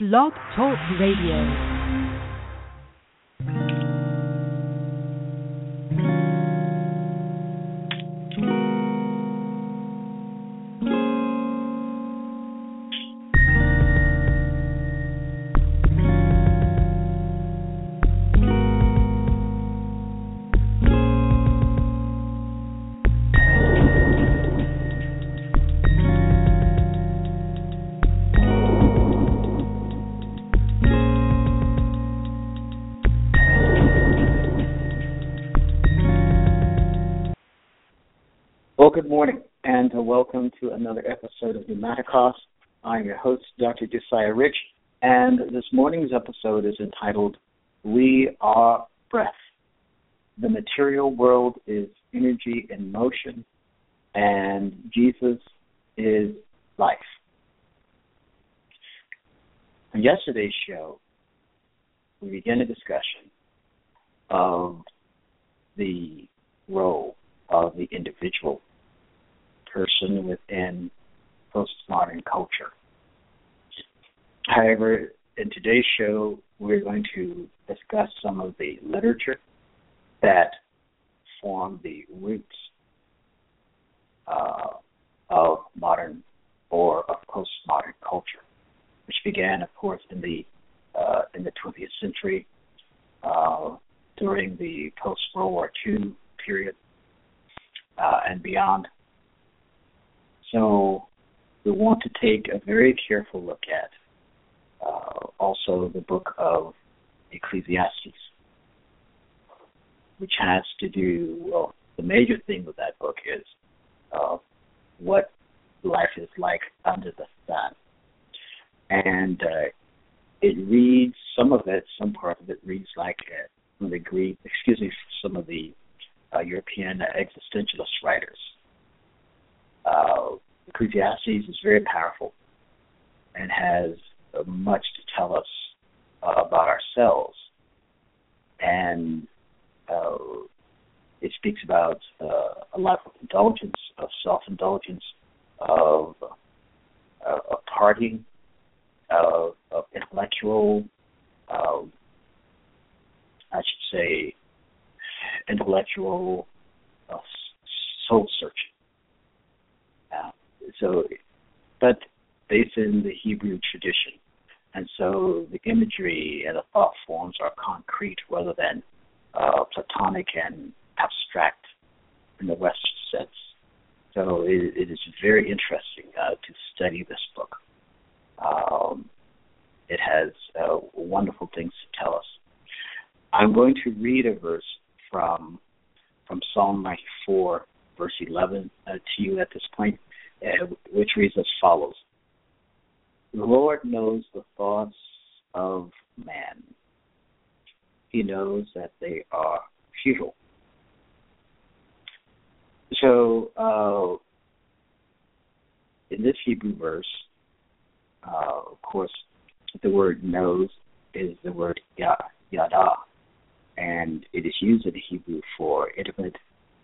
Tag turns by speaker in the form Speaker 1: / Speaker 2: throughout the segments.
Speaker 1: Blog Talk Radio.
Speaker 2: Well, good morning, and welcome to another episode of Pneumaticos. I'm your host, Dr. Josiah Rich, and this morning's episode is entitled, We Are Breath. The material world is energy in motion, and Jesus is life. On yesterday's show, we began a discussion of the role of the individual person within postmodern culture. However, in today's show, we're going to discuss some of the literature that form the roots of modern or of postmodern culture, which began, of course, in the 20th century during the post-World War II period and beyond. So we want to take a very careful look at also the book of Ecclesiastes, which has to do, well, the major thing with that book is what life is like under the sun. And it reads, some part of it reads like some of the European existentialist writers. Ecclesiastes is very powerful and has much to tell us about ourselves. And it speaks about a lot of indulgence, of self-indulgence, of partying, of intellectual, intellectual soul-searching. But based in the Hebrew tradition. And so the imagery and the thought forms are concrete rather than platonic and abstract in the Western sense. So it is very interesting to study this book. It has wonderful things to tell us. I'm going to read a verse from Psalm 94, verse 11 to you at this point, which reads as follows. The Lord knows the thoughts of man. He knows that they are futile. So, in this Hebrew verse, of course, the word knows is the word yada, and it is used in Hebrew for intimate.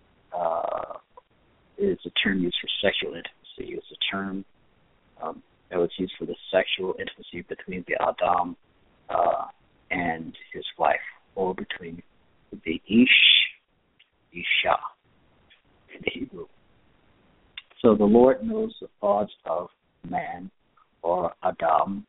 Speaker 2: It is a term used for sexual intimacy. It's a term that was used for the sexual intimacy between the Adam and his wife, or between the Isha in Hebrew. So the Lord knows the thoughts of man, or Adam.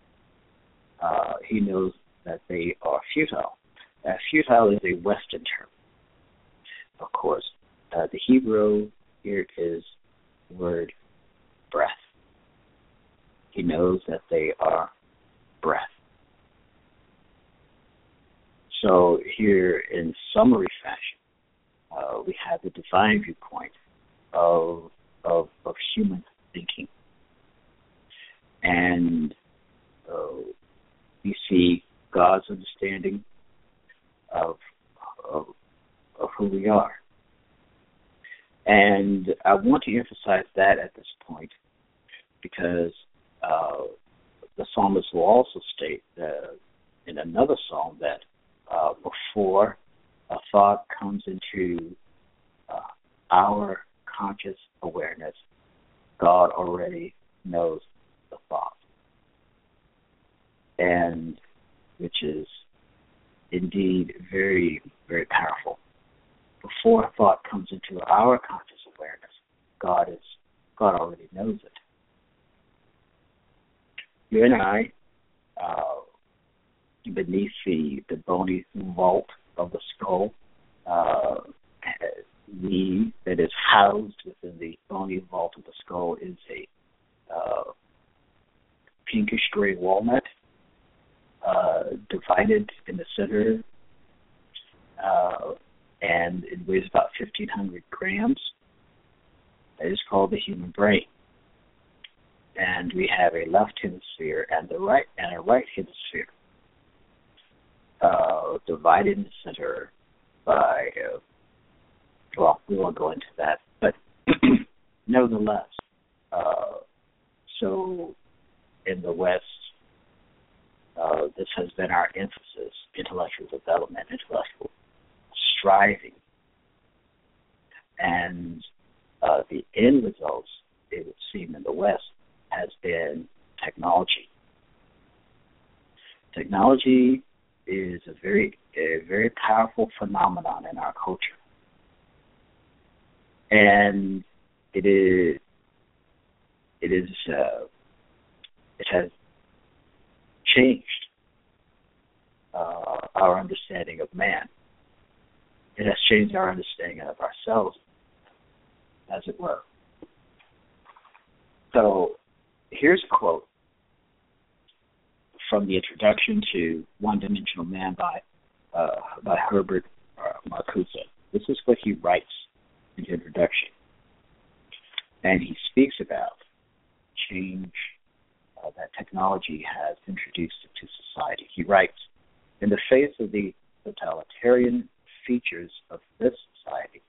Speaker 2: He knows that they are futile. Futile is a Western term, of course. The Hebrew here is the word breath. He knows that they are breath. So here, in summary fashion, we have the divine viewpoint of human thinking. And you see God's understanding of who we are. And I want to emphasize that at this point because the psalmist will also state in another psalm that before a thought comes into our conscious awareness, God already knows the thought. and which is indeed very, very powerful. Before a thought comes into our conscious awareness, God already knows it. You and I, beneath the bony vault of the skull, that is housed within the bony vault of the skull is a pinkish gray walnut, divided in the center, and it weighs about 1,500 grams. That is called the human brain. And we have a left hemisphere and a right hemisphere, divided in the center by, we won't go into that, but nevertheless, so in the West, this has been our emphasis: intellectual development, intellectual striving, and the end results, it would seem, in the West has been technology. Technology is a very powerful phenomenon in our culture, and it has changed our understanding of man. It has changed our understanding of ourselves, as it were. So here's a quote from the introduction to One-Dimensional Man by Herbert Marcuse. This is what he writes in the introduction. And he speaks about change that technology has introduced into society. He writes, in the face of the totalitarian features of this society,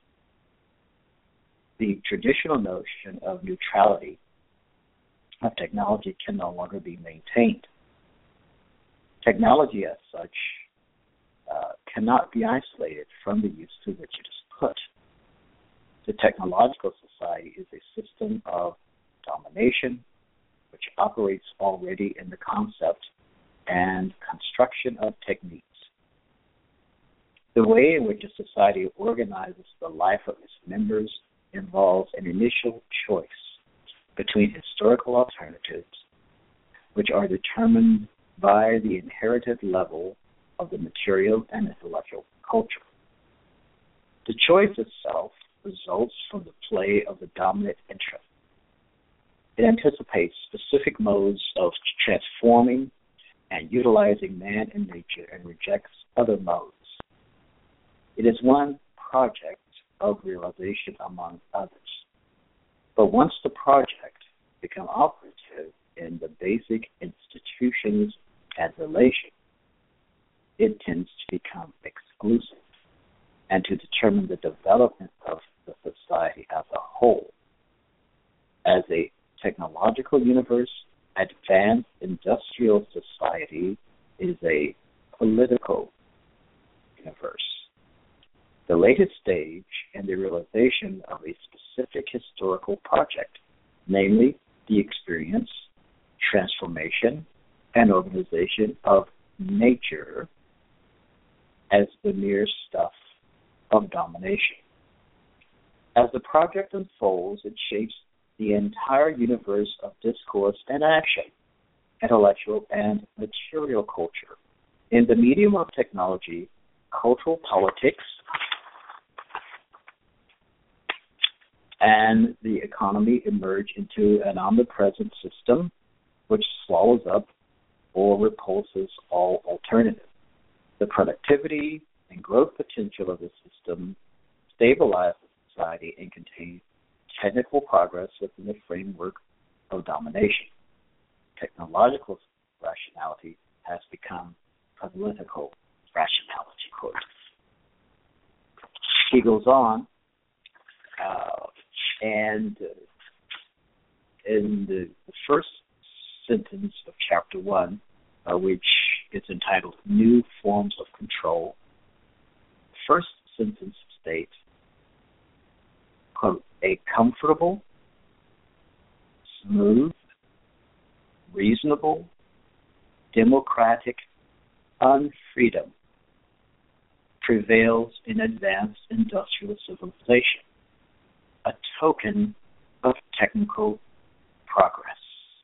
Speaker 2: the traditional notion of neutrality of technology can no longer be maintained. Technology as such cannot be isolated from the use to which it is put. The technological society is a system of domination which operates already in the concept and construction of techniques. The way in which a society organizes the life of its members involves an initial choice between historical alternatives, which are determined by the inherited level of the material and intellectual culture. The choice itself results from the play of the dominant interest. It anticipates specific modes of transforming and utilizing man and nature and rejects other modes. It is one project of realization among others. But once the project becomes operative in the basic institutions and relations, it tends to become exclusive and to determine the development of the society as a whole. As a technological universe, advanced industrial society is a political universe. The latest stage in the realization of a specific historical project, namely the experience, transformation, and organization of nature as the mere stuff of domination. As the project unfolds, it shapes the entire universe of discourse and action, intellectual and material culture. In the medium of technology, cultural politics and the economy emerge into an omnipresent system which swallows up or repulses all alternatives. The productivity and growth potential of the system stabilize the society and contain technical progress within the framework of domination. Technological rationality has become political rationality. Quote. He goes on, and in the first sentence of chapter 1, which is entitled New Forms of Control, the first sentence states, quote, a comfortable, smooth, reasonable, democratic unfreedom prevails in advanced industrial civilization, a token of technical progress.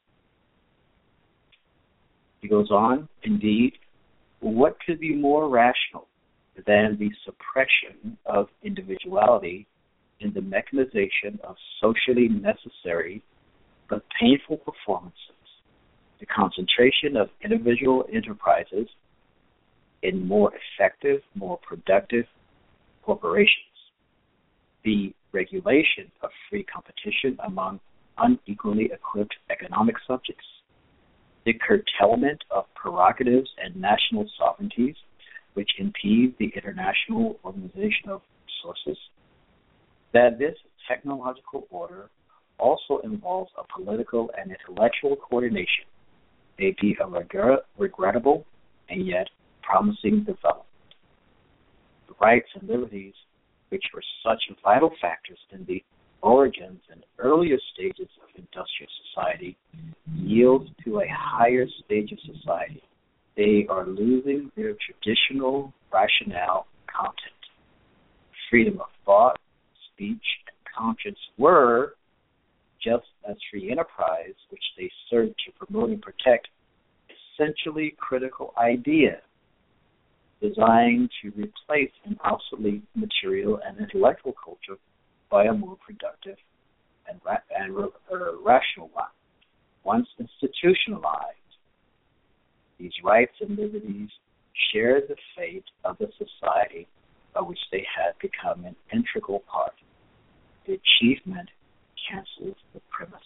Speaker 2: He goes on, indeed, what could be more rational than the suppression of individuality in the mechanization of socially necessary but painful performances, the concentration of individual enterprises in more effective, more productive corporations, the regulation of free competition among unequally equipped economic subjects, the curtailment of prerogatives and national sovereignties which impede the international organization of resources, that this technological order also involves a political and intellectual coordination may be a regrettable and yet promising development. The rights and liberties, which were such vital factors in the origins and earlier stages of industrial society, yield to a higher stage of society. They are losing their traditional rationale content. Freedom of thought, speech, and conscience were, just as free enterprise, which they serve to promote and protect, essentially critical ideas designed to replace an obsolete material and intellectual culture by a more productive and rational one. Once institutionalized, these rights and liberties share the fate of the society of which they had become an integral part. The achievement cancels the premises.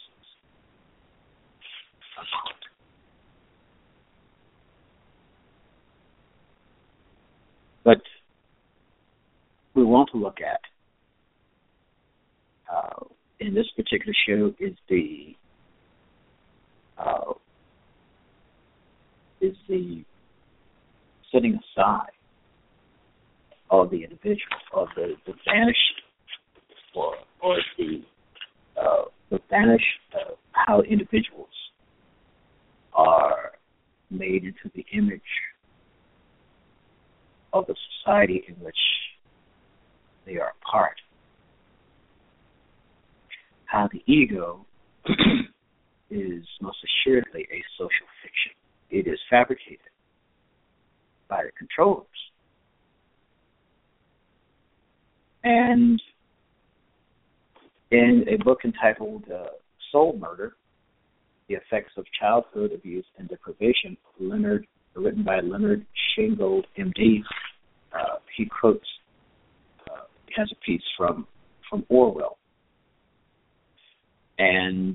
Speaker 2: But we want to look at, in this particular show, is the setting aside of the individual, of the vanished, or the vanished, how individuals are made into the image of the society in which they are a part. How the ego is most assuredly a social fiction. It is fabricated by the controllers. And in a book entitled Soul Murder, The Effects of Childhood Abuse and Deprivation, written by Leonard Shingold, M.D., he quotes, he has a piece from Orwell. And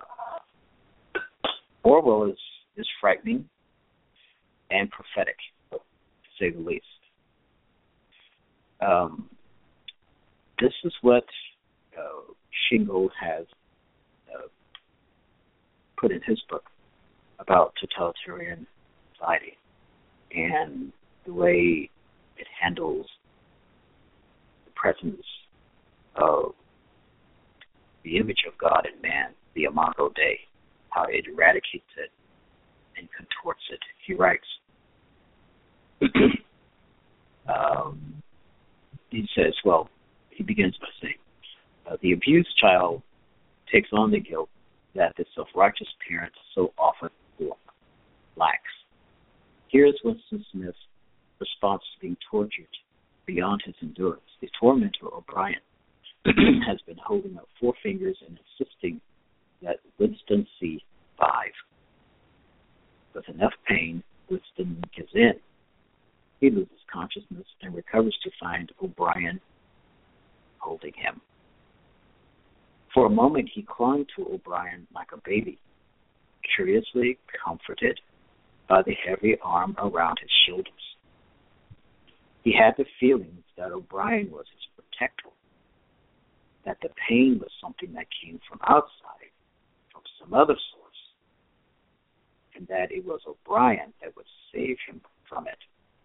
Speaker 2: Orwell is frightening and prophetic, to say the least. This is what Shingold has put in his book about totalitarian society and the way it handles the presence of the image of God in man, the Imago Dei, how it eradicates it and contorts it. He writes, he says, he begins by saying, the abused child takes on the guilt that the self-righteous parent so often lacks. Here's Winston Smith's response to being tortured beyond his endurance. The tormentor, O'Brien, has been holding up four fingers and insisting that Winston see 5. With enough pain, Winston gives in. He loses consciousness and recovers to find O'Brien holding him. For a moment, he clung to O'Brien like a baby, curiously comforted by the heavy arm around his shoulders. He had the feeling that O'Brien was his protector, that the pain was something that came from outside, from some other source, and that it was O'Brien that would save him from it.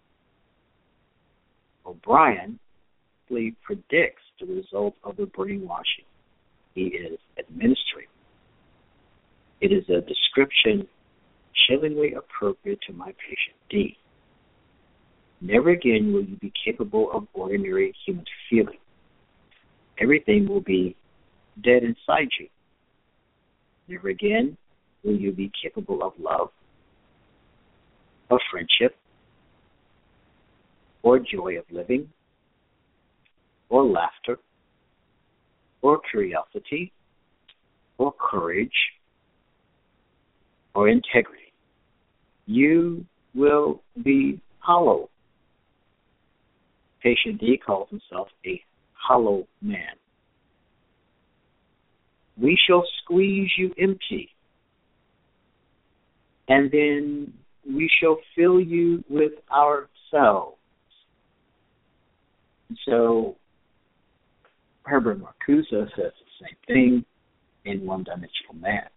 Speaker 2: O'Brien predicts the result of the brainwashing he is administering. It is a description chillingly appropriate to my patient D. Never again will you be capable of ordinary human feeling. Everything will be dead inside you. Never again will you be capable of love, of friendship, or joy of living, or laughter, or curiosity, or courage, or integrity. You will be hollow. Patient D calls himself a hollow man. We shall squeeze you empty, and then we shall fill you with ourselves. So Herbert Marcuse says the same thing in One-Dimensional Man.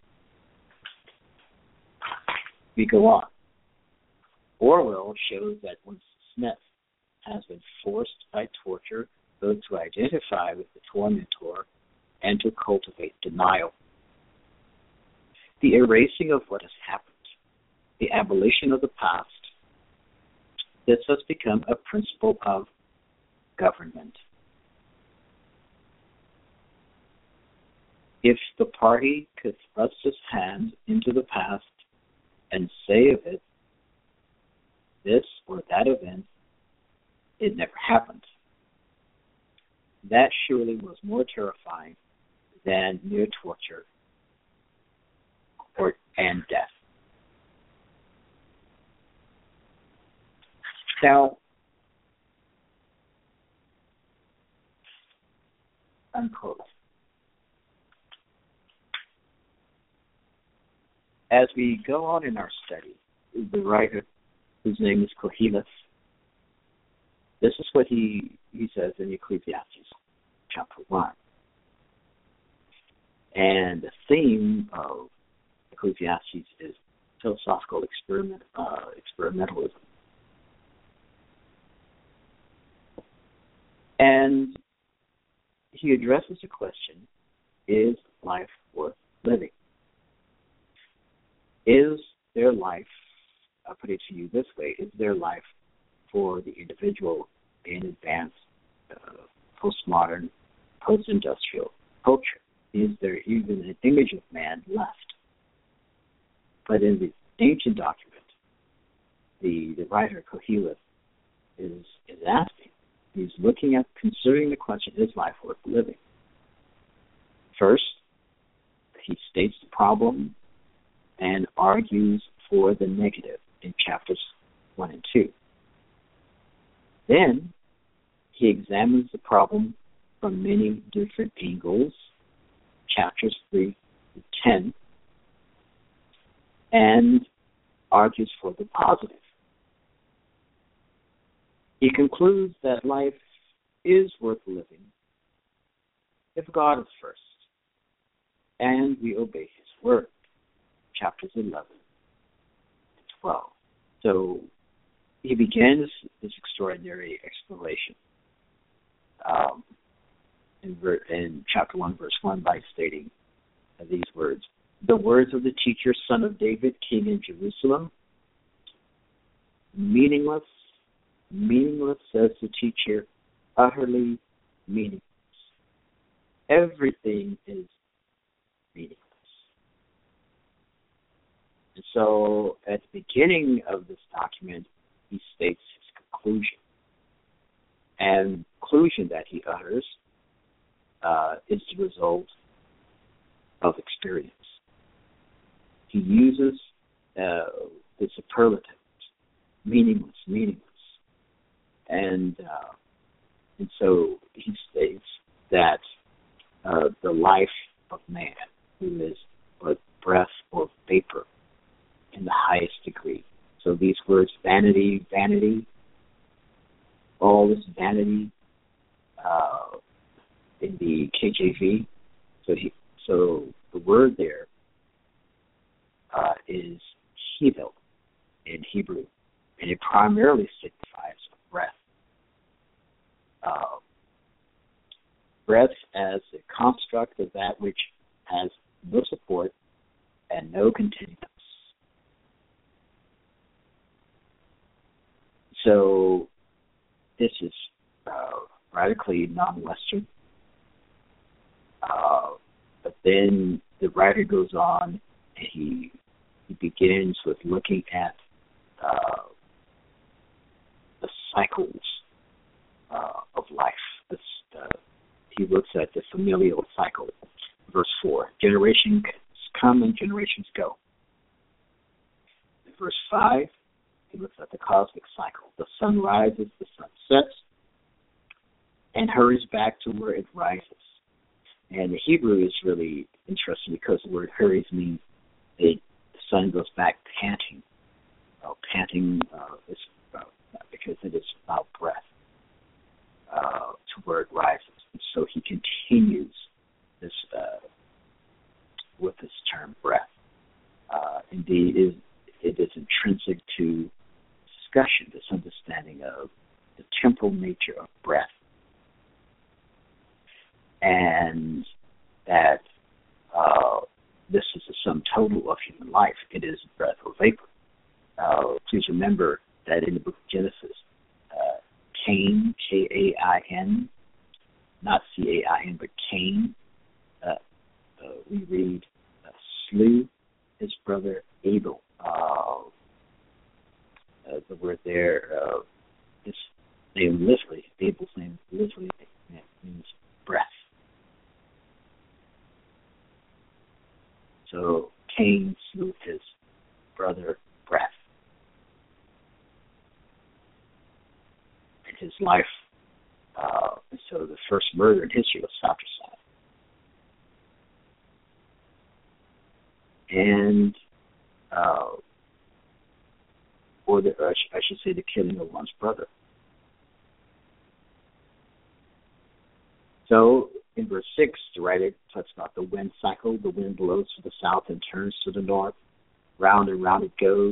Speaker 2: We go on. Orwell shows that when Smith has been forced by torture both to identify with the tormentor and to cultivate denial. The erasing of what has happened, the abolition of the past, this has become a principle of government. If the party could thrust its hand into the past and say of it, this or that event, it never happened. That surely was more terrifying than mere torture and death. Now, unquote. As we go on in our study, the writer, whose name is Koheles, this is what he says in Ecclesiastes, chapter 1. And the theme of Ecclesiastes is philosophical experimentalism. And he addresses the question, is life worth living? Is their life, I'll put it to you this way, is their life for the individual in advanced, postmodern, post-industrial culture? Is there even an image of man left? But in the ancient document, the writer Koheles is asking, he's looking at, considering the question, is life worth living? First, he states the problem and argues for the negative in chapters 1 and 2. Then he examines the problem from many different angles, chapters 3 to 10, and argues for the positive. He concludes that life is worth living if God is first, and we obey His word, chapters 11 and 12. So he begins this extraordinary exploration in chapter 1, verse 1, by stating these words. The words of the teacher, son of David, king in Jerusalem. Meaningless, meaningless, says the teacher, utterly meaningless. Everything is meaningless. And so at the beginning of this document, he states his conclusion. And the conclusion that he utters is the result of experience. He uses the superlatives, meaningless, meaningless. And so he states that the life of man, who is but breath or vapor in the highest degree. So these words, vanity, vanity, all this vanity in the KJV. So the word there is hevel in Hebrew, and it primarily signifies breath. Breath as a construct of that which has no support and no continuance. so this is radically non-Western. But then the writer goes on and he begins with looking at the cycles of life. He looks at the familial cycle. Verse 4, generations come and generations go. In verse 5, he looks at the cosmic cycle. The sun rises, the sun sets, and hurries back to where it rises. And the Hebrew is really interesting because the word hurries means the sun goes back panting. Panting is because it is about breath to where it rises. And so he continues this with this term breath. Indeed, it is intrinsic to discussion, this understanding of the temporal nature of breath. And that this is the sum total of human life. It is breath or vapor. Please remember that in the book of Genesis, Cain, K-A-I-N, not C-A-I-N, but Cain, we read, slew his brother Abel. The word there, his name literally, Abel's name literally means breath. So Cain slew his brother breath. And his life, so the first murder in history was fratricide. And, I should say the killing of one's brother. So in verse 6, the writer talks about the wind cycle. The wind blows to the south and turns to the north. Round and round it goes.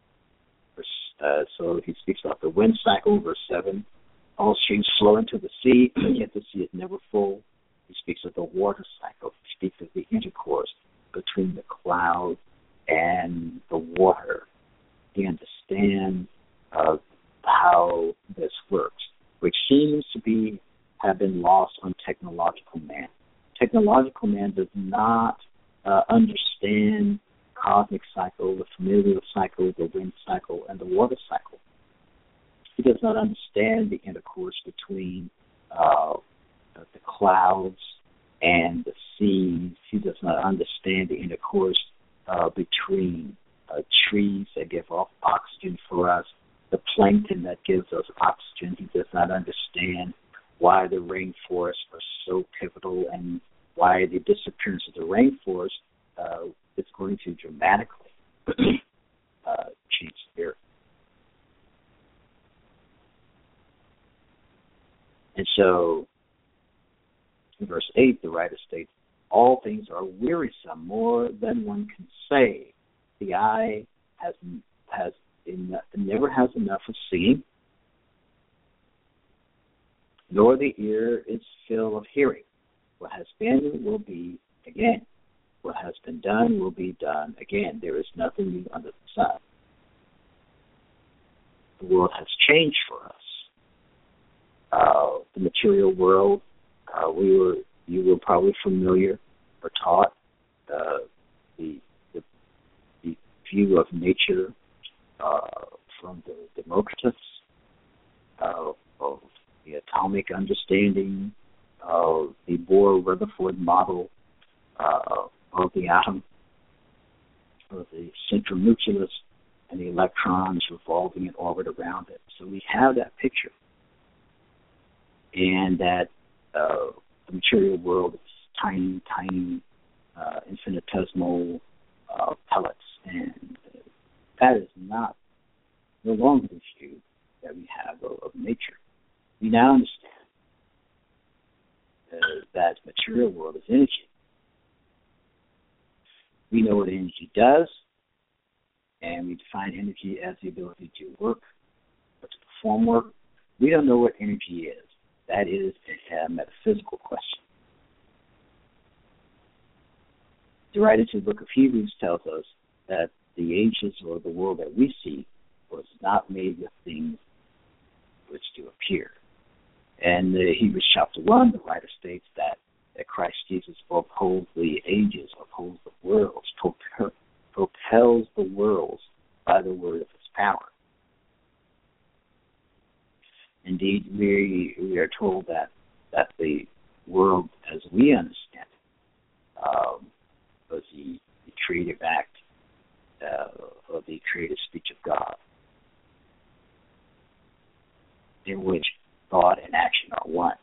Speaker 2: So he speaks about the wind cycle, verse 7. All streams flow into the sea, yet the sea is never full. He speaks of the water cycle. He speaks of the intercourse between the cloud and the water. He understands how this works, which seems to have been lost on technological man. Technological man does not understand cosmic cycle, the familial cycle, the wind cycle, and the water cycle. He does not understand the intercourse between the clouds and the seas. He does not understand the intercourse between trees that give off oxygen for us, the plankton that gives us oxygen. He does not understand why the rainforests are so pivotal and why the disappearance of the rainforest is going to dramatically change the earth. And so, in verse 8, the writer states, all things are wearisome, more than one can say. The eye never has enough of seeing, nor the ear is full of hearing. What has been will be again. What has been done will be done again. There is nothing new under the sun. The world has changed for us. The material world, you were probably familiar or taught the view of nature from the Democritus, of the atomic understanding, of the Bohr-Rutherford model of the atom, of the central nucleus, and the electrons revolving in orbit around it. So we have that picture. And that the material world is tiny, infinitesimal pellets. And that is no longer the view that we have of nature. We now understand that the material world is energy. We know what energy does, and we define energy as the ability to work or to perform work. We don't know what energy is. That is a metaphysical question. The writer to the book of Hebrews tells us that the ages or the world that we see was not made with things was to appear. And Hebrews chapter 1, the writer states that Christ Jesus upholds the ages, upholds the worlds, propels the worlds by the word of his power. Indeed, we are told that the world, as we understand it, was the creative act of the creative speech of God, in which thought and action are one.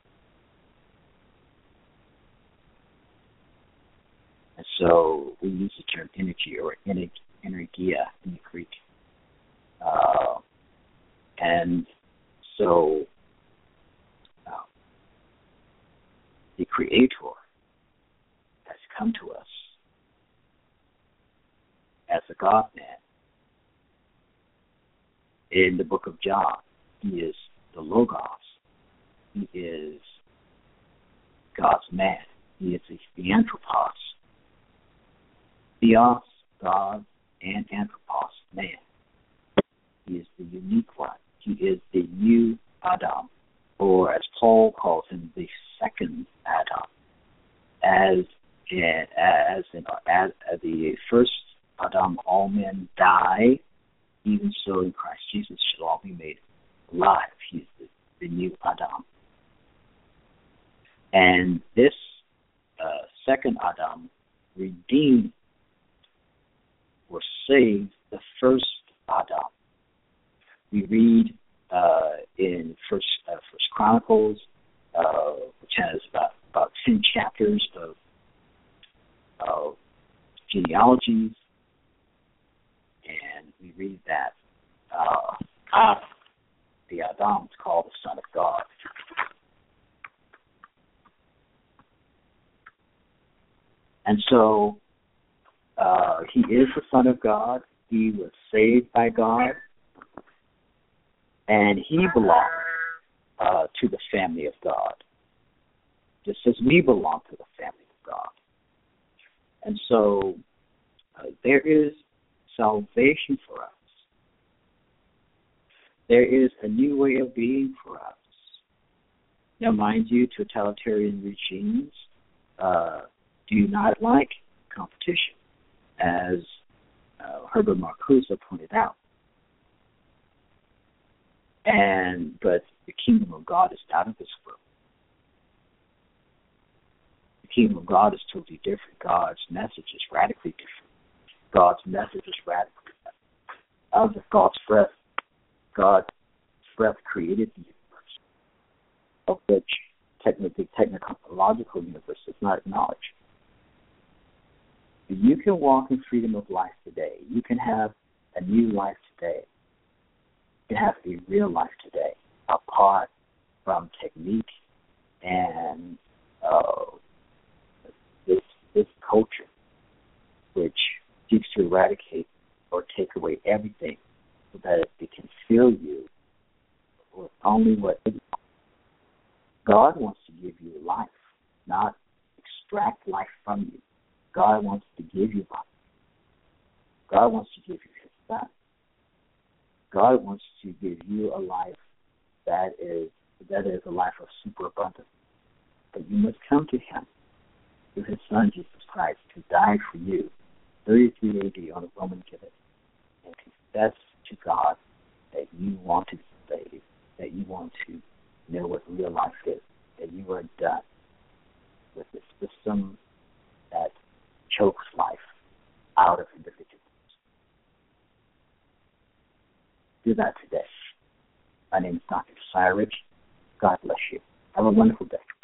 Speaker 2: And so we use the term energy or energia in the Greek. And so the Creator has come to us as a God-man. In the book of John, he is the Logos. He is God's man. He is the Anthropos. Theos, God, and Anthropos, man. He is the unique one. He is the new Adam, or as Paul calls him, the second Adam. As the first Adam, all men die, even so in Christ Jesus shall all be made alive. He is the new Adam. And this second Adam redeemed or saved the first Adam. We read in First Chronicles, which has about 10 chapters of genealogies, and we read that the Adam is called the Son of God. And so he is the Son of God. He was saved by God. And he belongs to the family of God, just as we belong to the family of God. And so there is salvation for us. There is a new way of being for us. Now, mind you, totalitarian regimes do not like competition, as Herbert Marcuse pointed out. But the kingdom of God is out of this world. The kingdom of God is totally different. God's message is radically different. God's message is radically different. Out of God's breath created the universe, of which technological universe does not acknowledge. You can walk in freedom of life today. You can have a new life today. You can have a real life today, apart from technique and this culture, which seeks to eradicate or take away everything so that it can fill you with only what it wants. God wants to give you life, not extract life from you. God wants to give you life. God wants to give you his Son. God wants to give you a life that is a life of superabundance. But you must come to him through his Son, Jesus Christ, who died for you, 33 AD on a Roman gibbet, and confess to God that you want to be saved, that you want to know what real life is, that you are done with the system that chokes life out of individuals. Do that today. My name is Dr. Josiah Rich. God bless you. Have a wonderful day.